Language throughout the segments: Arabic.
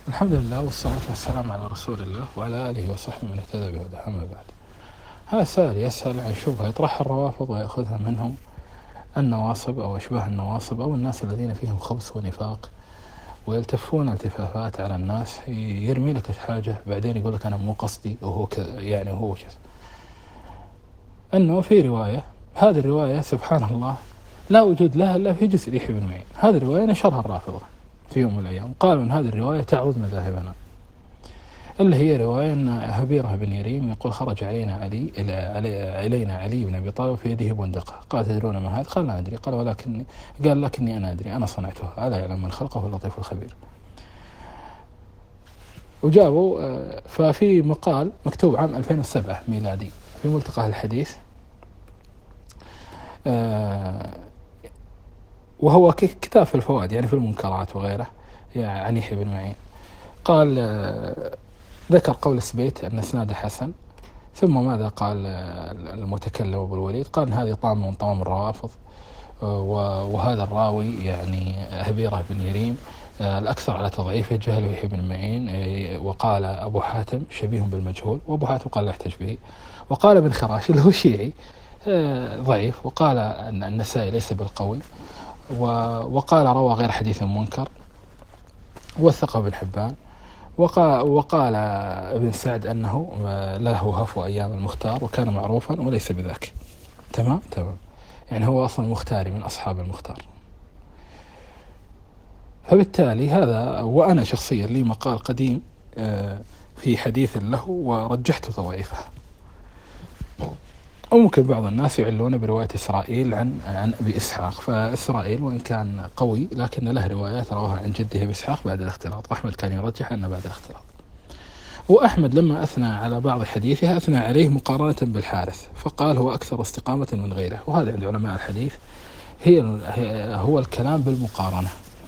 الحمد لله والصلاة والسلام على رسول الله وعلى آله وصحبه من اهتدى بهداه. أما بعد، هذا سائل يسأل عن شبهة يطرحها الروافض ويأخذها منهم النواصب أو أشباه النواصب أو الناس الذين فيهم خبث ونفاق، ويلتفون التفافات على الناس، يرمي لك حاجة بعدين يقول لك أنا مو قصدي وهو يعني هو كذا. أنه في رواية، هذه الرواية سبحان الله لا وجود لها إلا في جزء يحيى بن معين. هذه الرواية نشرها الرافضة في يوم من الأيام، قالوا أن هذه الرواية تعود مذاهبنا، اللي هي رواية أن هبيرة بن يريم يقول خرج إلينا علي بن أبي طالب في يده بندقة، قال تدرون ما هذا؟ قال لا أدري. قال لكني أنا أدري، أنا صنعتها، ألا يعلم من خلقه اللطيف الخبير. وجابوا ففي مقال مكتوب عام 2007 ميلادي في ملتقى الحديث، وهو كتاب في الفوائد يعني في المنكرات وغيره عن يحيى بن معين. قال ذكر قول السبيت أن اسناده حسن، ثم ماذا قال المتكلم أبو الوليد؟ قال إن هذه طامة من طوام الروافض، وهذا الراوي يعني هبيرة بن يريم الأكثر على تضعيفه جهل يحيى بن معين. وقال أبو حاتم شبيه بالمجهول، وأبو حاتم قال لا يحتج به. وقال ابن خراش اللي هو شيعي ضعيف، وقال أن النسائي ليس بالقوي، وقال روى غير حديث منكر، وثقه ابن حبان. وقال ابن سعد أنه له هفو أيام المختار وكان معروفا وليس بذاك. تمام يعني هو أصلا مختاري من أصحاب المختار. فبالتالي هذا، وأنا شخصيا لي مقال قديم في حديث له ورجحت ضعيفه. أو ممكن بعض الناس يعلون برواية إسرائيل عن أبي إسحاق، فإسرائيل وإن كان قوي لكن له روايات رواها عن جده بإسحاق بعد الاختلاط، أحمد كان يرجح أنه بعد الاختلاط. وأحمد لما أثنى على بعض حديثه أثنى عليه مقارنة بالحارث، فقال هو أكثر استقامة من غيره. وهذا عند علماء الحديث هو الكلام بالمقارنة،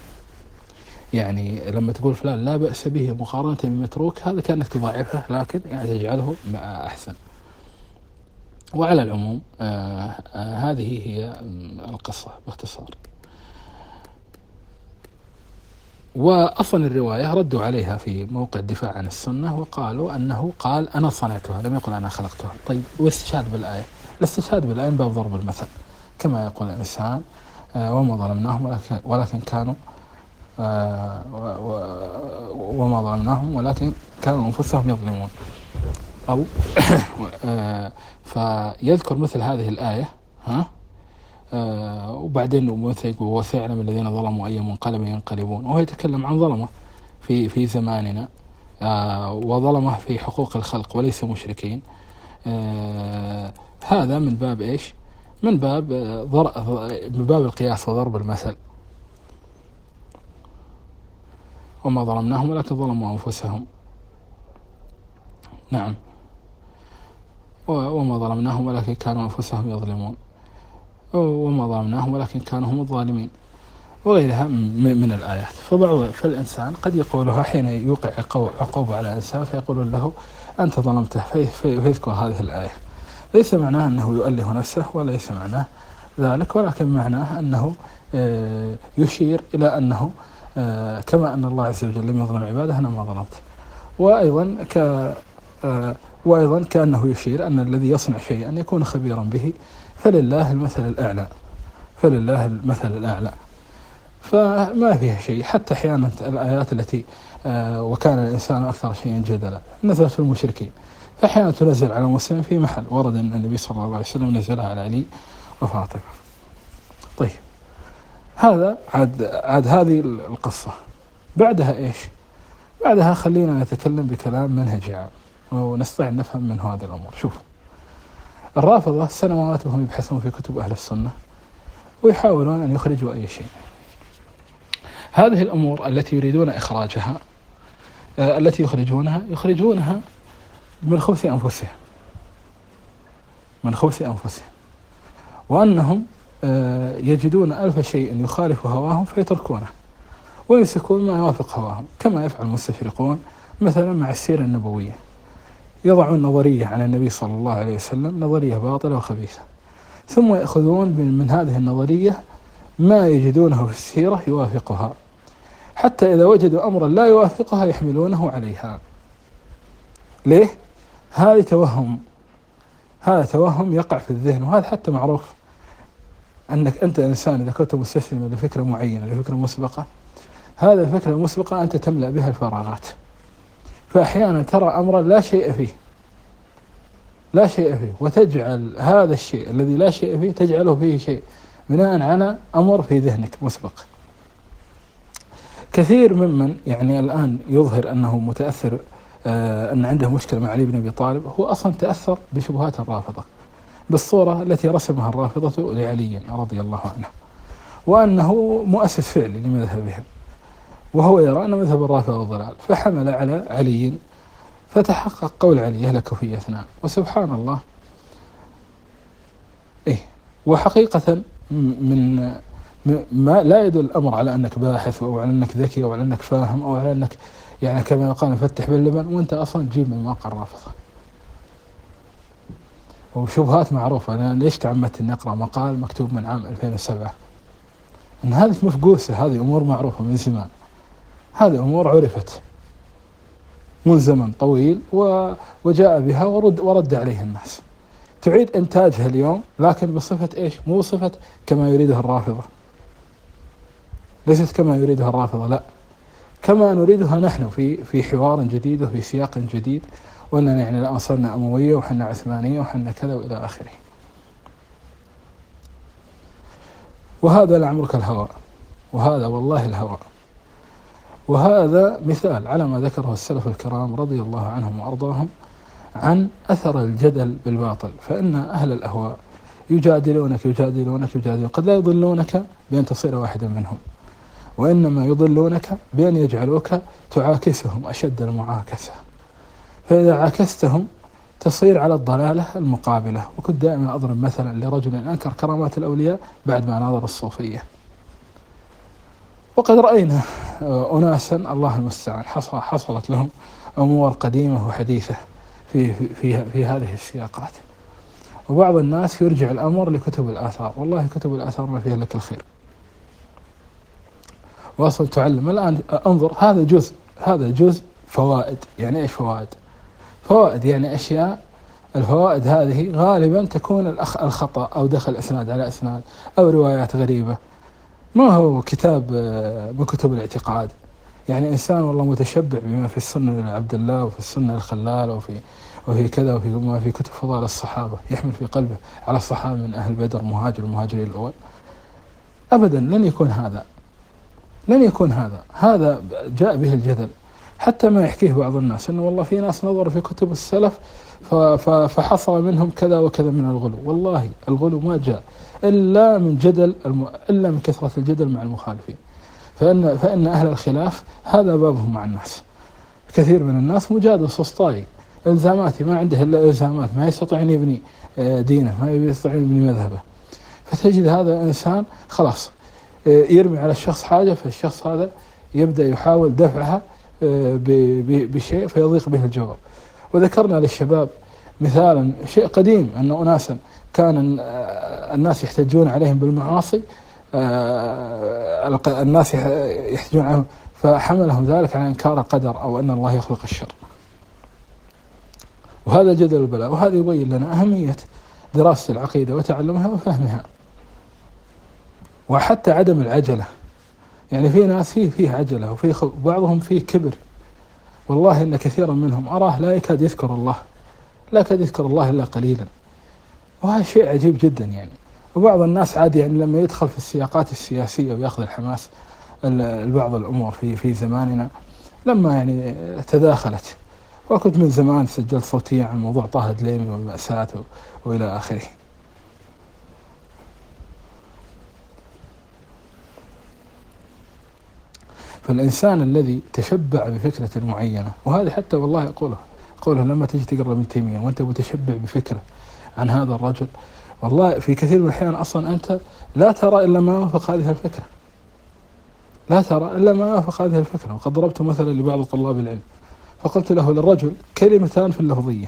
يعني لما تقول فلان لا بأس به مقارنة بمتروك، هذا كأنك تضاعفه لكن يعني تجعله أحسن. وعلى العموم هذه هي القصة باختصار. وأصلا الرواية ردوا عليها في موقع الدفاع عن السنة وقالوا أنه قال أنا صنعتها، لم يقل أنا خلقتها. طيب واستشهاد بالآية؟ الاستشهاد بالآية من باب ضرب المثل، كما يقول الإنسان وما ظلمناهم ولكن كانوا وما ظلمناهم ولكن كانوا أنفسهم يظلمون، أو فيذكر مثل هذه الآية وبعدين مثل يقول وسيعلم الذين ظلموا أي منقلب ينقلبون، وهو يتكلم عن ظلمة في زماننا، وظلمه في حقوق الخلق وليس مشركين. هذا من باب إيش؟ من باب القياس وضرب المثل. وما ظلمناهم ولكن ظلموا أنفسهم. نعم، وما ظلمناهم ولكن كانوا أنفسهم يظلمون، وما ظلمناهم ولكن كانوا هم الظالمين، وغيرها من الآيات. فالإنسان قد يقولها حين يوقع عقوبة على إنسان فيقول له أنت ظلمته، فيذكر هذه الآية. ليس معناه أنه يؤله نفسه وليس معناه ذلك، ولكن معناه أنه يشير إلى أنه كما أن الله عز وجل لم يظلم عباده أنا ما ظلمت. وأيضا كأنه يشير أن الذي يصنع شيئا أن يكون خبيرا به، فلله المثل الأعلى. فما فيها شيء. حتى أحيانا الآيات التي وكان الإنسان أكثر شيء جدلا نزلت في المشركين، فأحيانا تنزل على مسلم في محل ورد أن النبي صلى الله عليه وسلم نزلها على علي وفاطمة. طيب هذا عاد هذه القصة. بعدها إيش؟ بعدها خلينا نتكلم بكلام منهجي عام ونستطيع نفهم من هذه الأمور. شوف، الرافضة سنوات وهم يبحثون في كتب أهل السنة ويحاولون أن يخرجوا أي شيء. هذه الأمور التي يريدون إخراجها، التي يخرجونها من خبث أنفسهم، وأنهم يجدون ألف شيء يخالف هواهم فيتركونه ويمسكون ما يوافق هواهم، كما يفعل المستشرقون مثلا مع السيرة النبوية. يضعون نظرية عن النبي صلى الله عليه وسلم، نظرية باطلة وخبيثة، ثم يأخذون من هذه النظرية ما يجدونه في السيرة يوافقها، حتى إذا وجدوا أمرا لا يوافقها يحملونه عليها. ليه؟ هذا توهم، هذا توهم يقع في الذهن، وهذا حتى معروف أنك أنت إنسان إذا كنت مستسلما لفكرة معينة، لفكرة مسبقة، هذا الفكرة المسبقة أنت تملأ بها الفراغات، فأحيانا ترى أمرا لا شيء فيه، لا شيء فيه، وتجعل هذا الشيء الذي لا شيء فيه تجعله فيه شيء بناء على أمر في ذهنك مسبق. كثير ممن يعني الآن يظهر أنه متأثر، أن عنده مشكلة مع علي بن أبي طالب، هو أصلا تأثر بشبهات الرافضة، بالصورة التي رسمها الرافضة لعلي رضي الله عنه، وأنه مؤسس فعلي لمذهبهم، وهو يرى أن مذهب الرافضة ضلال، فحمل على علي، فتحقق قول علي يهلك في اثنان. وسبحان الله، وحقيقة من ما لا يدل الأمر على أنك باحث أو على أنك ذكي أو على أنك فاهم أو على أنك يعني كما يقال نفتح باللبن، وأنت أصلا تجيب من واقع الرافضة. وشبهات معروفة. أنا ليش تعمدت أن أقرأ مقال مكتوب من عام 2007 أن هذه مفقوسة، هذه أمور معروفة من زمان، هذه أمور عرفت من زمن طويل وجاء بها ورد عليه الناس. تعيد إنتاجها اليوم، لكن بصفة إيش؟ مو صفة كما يريدها الرافضة، ليست كما يريدها الرافضة، لا، كما نريدها نحن في حوار جديد وفي سياق جديد، وأننا يعني لا صرنا أموية وحنا عثمانية وحنا كذا وإلى آخره. وهذا لعمرك الهوى، وهذا والله الهوى. وهذا مثال على ما ذكره السلف الكرام رضي الله عنهم وأرضاهم عن أثر الجدل بالباطل. فإن أهل الأهواء يجادلونك قد لا يضلونك بأن تصير واحدا منهم، وإنما يضلونك بأن يجعلوك تعاكسهم أشد المعاكسة، فإذا عاكستهم تصير على الضلالة المقابلة. وكنت دائما أضرب مثلا لرجل أنكر كرامات الأولياء بعد ما ناظر الصوفية، وقد رأينا أناسا الله المستعان حصلت لهم أمور قديمة وحديثة في هذه السياقات. وبعض الناس يرجع الأمر لكتب الآثار، والله كتب الآثار ما فيها لك الخير، وأصل تعلم الآن. انظر، هذا جزء فوائد. يعني إيش فوائد؟ فوائد يعني أشياء، الفوائد هذه غالبا تكون الخطأ أو دخل إسناد على إسناد أو روايات غريبة، ما هو كتاب من كتب الاعتقاد. يعني إنسان والله متشبع بما في السنة لعبد الله وفي السنة الخلال وفي كذا وفي ما في كتب فضائل الصحابة، يحمل في قلبه على الصحابة من أهل بدر المهاجرين الأول، أبدا لن يكون هذا جاء به الجدل. حتى ما يحكيه بعض الناس أنه والله في ناس نظروا في كتب السلف فحصل منهم كذا وكذا من الغلو. والله الغلو ما جاء إلا من كثرة الجدل مع المخالفين. فإن أهل الخلاف هذا بابهم مع الناس. كثير من الناس مجادل سسطائي، إلزاماتي، ما عنده إلا إلزامات، ما يستطيع أن يبني دينه، ما يستطيع أن يبني مذهبه. فتجد هذا الإنسان خلاص يرمي على الشخص حاجة، فالشخص هذا يبدأ يحاول دفعها بشيء فيضيق به الجواب. وذكرنا للشباب مثالا شيء قديم، أن أناسا كان الناس يحتجون عليهم بالمعاصي، الناس يحتجون عنهم، فحملهم ذلك على إنكار قدر أو أن الله يخلق الشر. وهذا جدل البلاء. وهذا يبين لنا أهمية دراسة العقيدة وتعلمها وفهمها، وحتى عدم العجلة. يعني في ناس فيه عجلة، وفي بعضهم فيه كبر. والله إن كثيرا منهم أراه لا يكاد يذكر الله إلا قليلا، وهذا شيء عجيب جدا يعني. وبعض الناس عادي يعني لما يدخل في السياقات السياسية ويأخذ الحماس بعض الأمور في زماننا لما يعني تداخلت. وكنت من زمان سجلت صوتيا عن موضوع طه دليمي والمأساة وإلى آخره. فالإنسان الذي تشبع بفكرة معينة، وهذا حتى والله أقوله لما تجي تقرأ ابن تيمية وأنت متشبع بفكرة عن هذا الرجل، والله في كثير من الأحيان أصلا أنت لا ترى إلا ما وافق هذه الفكرة. وقد ضربت مثلا لبعض طلاب العلم فقلت له للرجل كلمتان في اللفظية،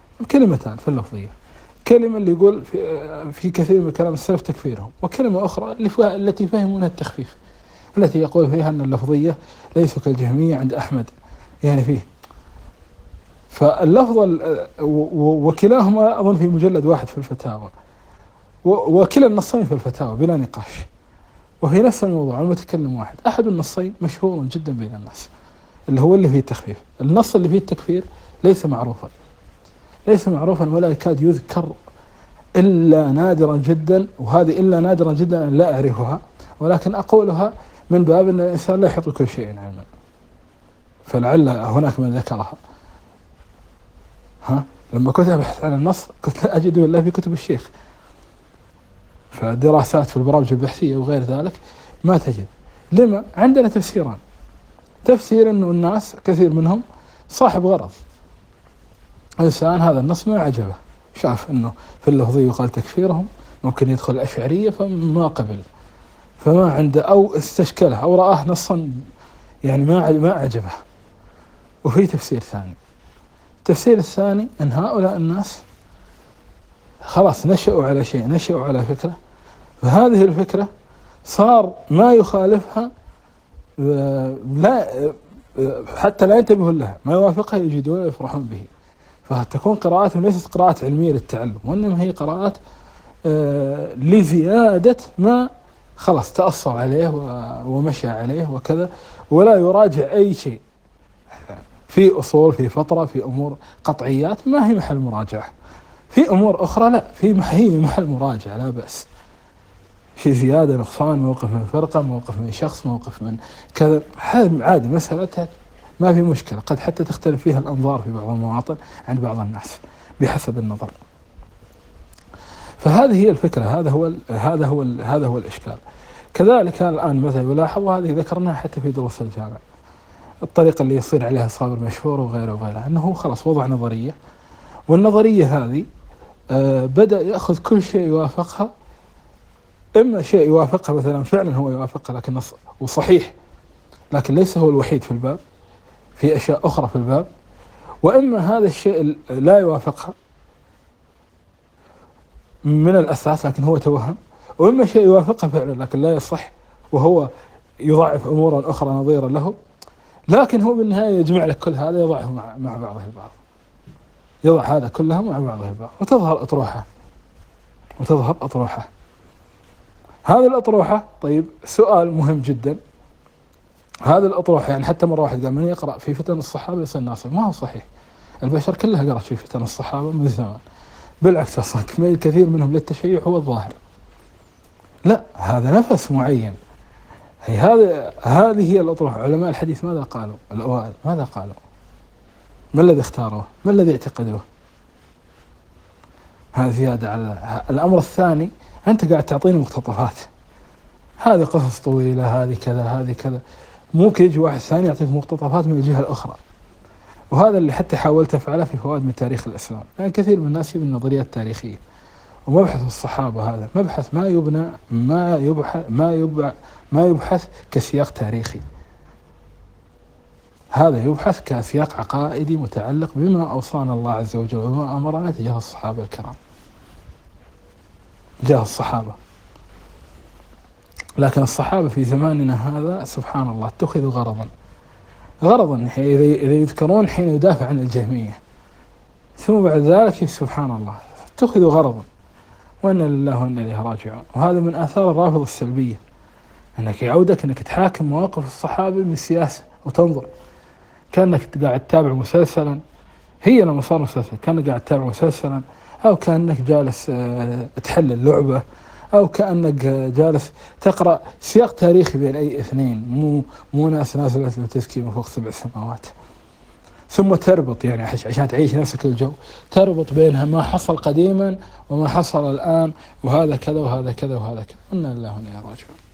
كلمة اللي يقول في كثير من كلام السلف تكفيرهم، وكلمة أخرى التي فهمونها التخفيف. التي يقول فيها أن اللفظية ليسوا كالجهمية عند أحمد يعني فيه. فاللفظ وكلاهما أظن في مجلد واحد في الفتاوى، وكلا النصين في الفتاوى بلا نقاش، وفي نفس الموضوع المتكلم واحد. أحد النصين مشهور جدا بين الناس اللي هو اللي فيه التخفيف. النص اللي فيه التكفير ليس معروفا، ليس معروفا ولا يكاد يذكر إلا نادرا جدا، وهذه إلا نادرا جدا أن لا أعرفها، ولكن أقولها من باب أن الإنسان لا يحط كل شيء علما، فلعل هناك من ذكرها. لما كنت أبحث عن النص كنت أجد إلا في كتب الشيخ، فدراسات في البرامج البحثية وغير ذلك ما تجد. لما؟ عندنا تفسيران. تفسير أنه الناس كثير منهم صاحب غرض، إنسان هذا النص ما عجبه، شاف أنه في اللفظي يقال تكفيرهم، ممكن يدخل الأشعرية فما قبل، فما عنده، أو استشكله، أو رآه نصا يعني ما عجبه. وفي تفسير ثاني. التفسير الثاني أن هؤلاء الناس خلاص نشأوا على شيء، نشأوا على فكرة، فهذه الفكرة صار ما يخالفها لا حتى لا ينتبهوا لها، ما يوافقها يجدون ويفرحون به. فتكون قراءاتهم ليست قراءات علمية للتعلم، وإنما هي قراءات لزيادة ما خلاص تأصل عليه ومشى عليه وكذا، ولا يراجع أي شيء في أصول، في فطرة، في أمور قطعيات ما هي محل مراجعة. في أمور أخرى لا، هي محل مراجعة لا بأس، في زيادة نقصان، موقف من فرقة، موقف من شخص، موقف من كذا، هذا عادي، مسألة ما في مشكلة. قد حتى تختلف فيها الأنظار في بعض المواطن عند بعض الناس بحسب النظر. فهذه هي الفكرة، هذا هو الإشكال. كذلك الآن مثلا يلاحظ، وهذه ذكرناها حتى في دروس الجامعة، الطريقة اللي يصير عليها صابر مشهور وغيره أنه خلاص وضع نظرية، والنظرية هذه بدأ يأخذ كل شيء يوافقها، إما شيء يوافقها مثلا فعلا هو يوافقها لكن نص وصحيح، لكن ليس هو الوحيد في الباب، في أشياء أخرى في الباب، وإما هذا الشيء لا يوافقها من الأساس لكن هو توهم، وإما شيء يوافقها فعلا لكن لا يصح، وهو يضعف أمورا أخرى نظيرة له، لكن هو بالنهاية يجمع لك كل هذا يضعه مع بعضه البعض، يضع هذا كله مع بعضه البعض، وتظهر أطروحة. هذه الأطروحة، طيب سؤال مهم جدا، هذه الأطروحة يعني حتى مرة واحد قال من يقرأ في فتن الصحابة يصير ناصر، ما هو صحيح. البشر كلها قرأت في فتن الصحابة من زمان، بالعكس أصلا كثير منهم للتشيع هو الظاهر. لا، هذا نفس معين. هذه هي الأطروحة. علماء الحديث ماذا قالوا؟ الأوائل ماذا قالوا؟ ما الذي اختاروه؟ ما الذي اعتقدوه؟ هذا زيادة على الأمر الثاني. أنت قاعد تعطيني مقتطفات، هذه قصص طويلة، هذه كذا، هذه كذا، ممكن يجي واحد ثاني يعطيك مقتطفات من الجهة الأخرى. وهذا اللي حتى حاولت أفعله في فوائد من تاريخ الإسلام، لأن يعني كثير من الناس يبني النظريات التاريخية، ومبحث الصحابة هذا مبحث ما يبحث كسياق تاريخي، هذا يبحث كسياق عقائدي متعلق بما أوصانا الله عز وجل وما أمرنا تجاه الصحابة الكرام، تجاه الصحابة. لكن الصحابة في زماننا هذا سبحان الله اتخذوا غرضا إذا يذكرون حين يدافع عن الجهمية، ثم بعد ذلك سبحان الله اتخذوا غرضا، وإنا لله وإنا إليه راجعون. وهذا من آثار الرافضة السلبية، أنك يعودك أنك تحاكم مواقف الصحابة بالسياسة وتنظر كأنك قاعد تتابع مسلسلا. هي لما صار مسلسل كأنك قاعد تتابع مسلسلا، أو كأنك جالس تحلل لعبة، أو كأنك جالس تقرأ سياق تاريخي بين أي اثنين، مو ناس نازلة التزكية من فوق 7 سماوات، ثم تربط يعني عشان تعيش نفسك الجو، تربط بينها ما حصل قديما وما حصل الآن، وهذا كذا وهذا كذا وهذا كذا. إنا لله وإنا إليه راجعون.